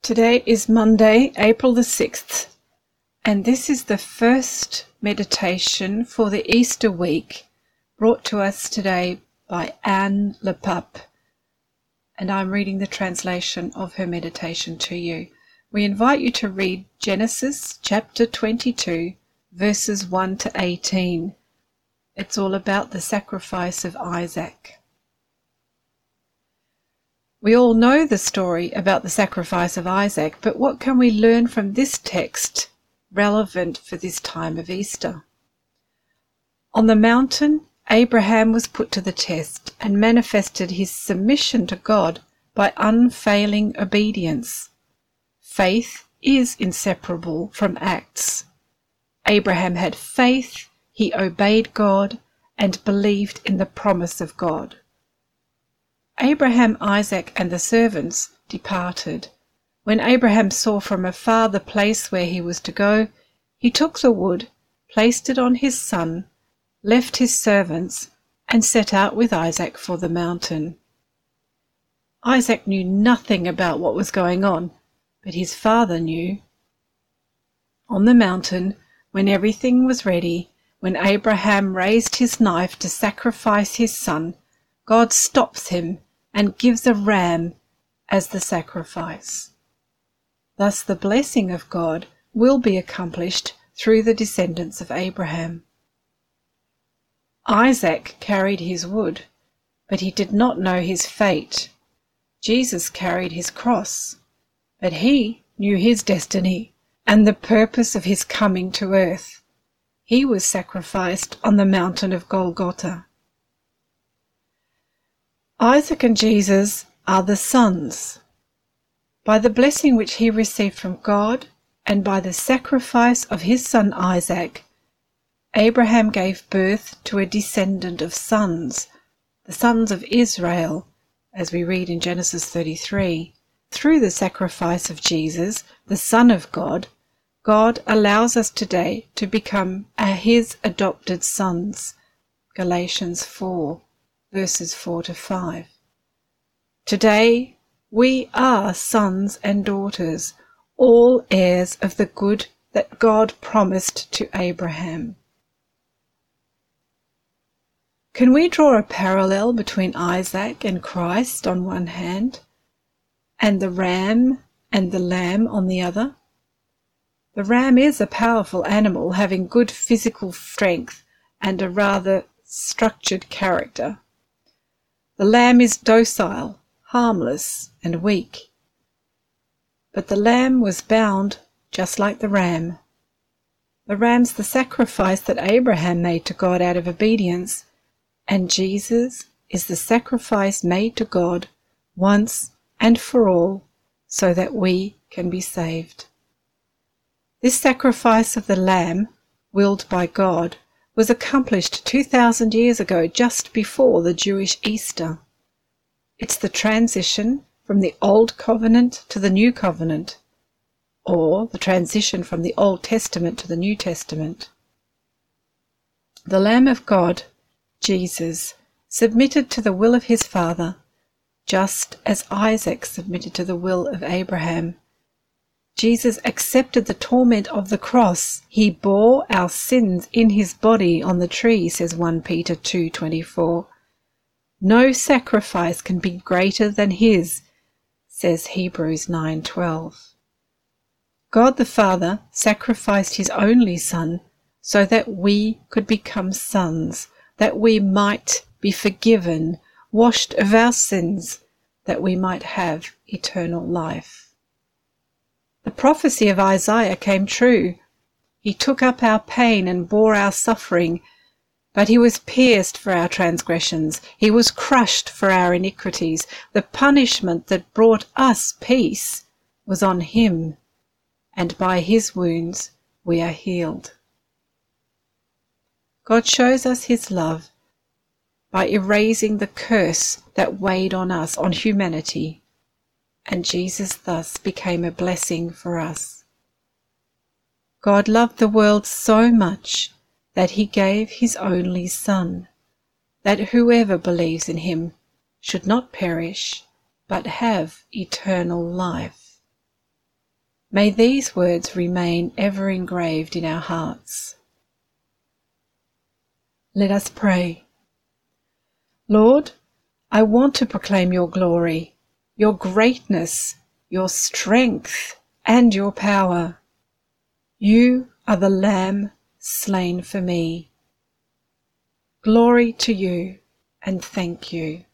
Today is Monday, April the 6th, and this is the first meditation for the Easter week brought to us today by Anne Lepape, and I'm reading the translation of her meditation to you. We invite you to read Genesis chapter 22, verses 1 to 18. It's all about the sacrifice of Isaac. We all know the story about the sacrifice of Isaac, but what can we learn from this text relevant for this time of Easter? On the mountain, Abraham was put to the test and manifested his submission to God by unfailing obedience. Faith is inseparable from acts. Abraham had faith, he obeyed God, and believed in the promise of God. Abraham, Isaac, and the servants departed. When Abraham saw from afar the place where he was to go, he took the wood, placed it on his son, left his servants, and set out with Isaac for the mountain. Isaac knew nothing about what was going on, but his father knew. On the mountain, when everything was ready, when Abraham raised his knife to sacrifice his son, God stops him and gives a ram as the sacrifice. Thus the blessing of God will be accomplished through the descendants of Abraham. Isaac carried his wood, but he did not know his fate. Jesus carried his cross, but he knew his destiny and the purpose of his coming to earth. He was sacrificed on the mountain of Golgotha. Isaac and Jesus are the sons. By the blessing which he received from God and by the sacrifice of his son Isaac, Abraham gave birth to a descendant of sons, the sons of Israel, as we read in Genesis 33. Through the sacrifice of Jesus, the Son of God, God allows us today to become his adopted sons. Galatians 4. Verses 4 to 5. Today we are sons and daughters, all heirs of the good that God promised to Abraham. Can we draw a parallel between Isaac and Christ on one hand, and the ram and the lamb on the other? The ram is a powerful animal having good physical strength and a rather structured character. The lamb is docile, harmless, and weak. But the lamb was bound just like the ram. The ram's the sacrifice that Abraham made to God out of obedience, and Jesus is the sacrifice made to God once and for all so that we can be saved. This sacrifice of the lamb, willed by God, was accomplished 2,000 years ago, just before the Jewish Easter. It's the transition from the Old Covenant to the New Covenant, or the transition from the Old Testament to the New Testament. The Lamb of God, Jesus, submitted to the will of his Father, just as Isaac submitted to the will of Abraham. Jesus accepted the torment of the cross. He bore our sins in his body on the tree, says 1 Peter 2:24. No sacrifice can be greater than his, says Hebrews 9:12. God the Father sacrificed his only Son so that we could become sons, that we might be forgiven, washed of our sins, that we might have eternal life. The prophecy of Isaiah came true. He took up our pain and bore our suffering, but he was pierced for our transgressions. He was crushed for our iniquities. The punishment that brought us peace was on him, and by his wounds we are healed. God shows us his love by erasing the curse that weighed on us, on humanity, and Jesus thus became a blessing for us. God loved the world so much that he gave his only Son, that whoever believes in him should not perish, but have eternal life. May these words remain ever engraved in our hearts. Let us pray. Lord, I want to proclaim your glory, your greatness, your strength, and your power. You are the Lamb slain for me. Glory to you, and thank you.